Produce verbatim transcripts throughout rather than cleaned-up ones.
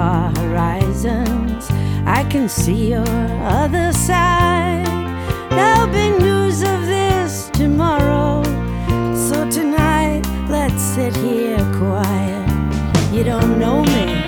far horizons, I can see your other side. There'll be news of this tomorrow, so tonight let's sit here quiet. You don't know me.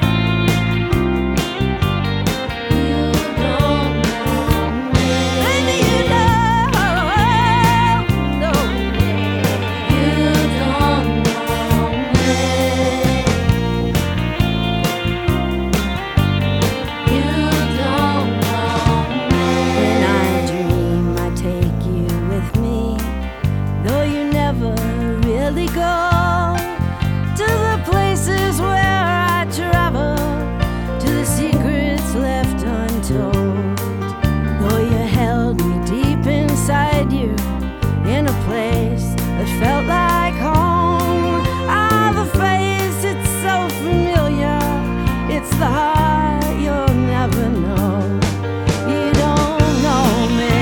Go to the places where I travel, to the secrets left untold. Though you held me deep inside you, in a place that felt like home. I've a face, it's so familiar, it's the heart you'll never know. You don't know me.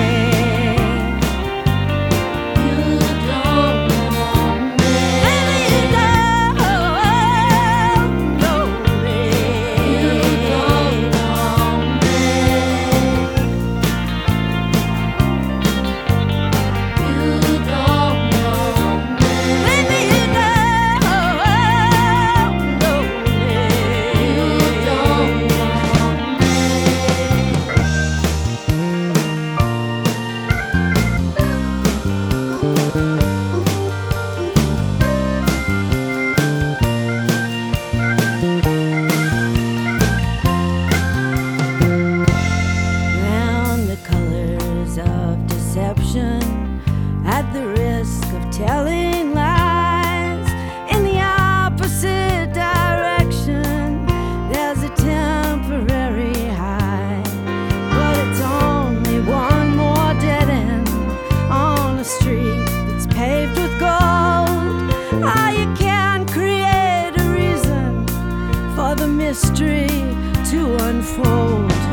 At the risk of telling lies in the opposite direction, there's a temporary high, but it's only one more dead end on a street that's paved with gold. Ah, you can't create a reason for the mystery to unfold.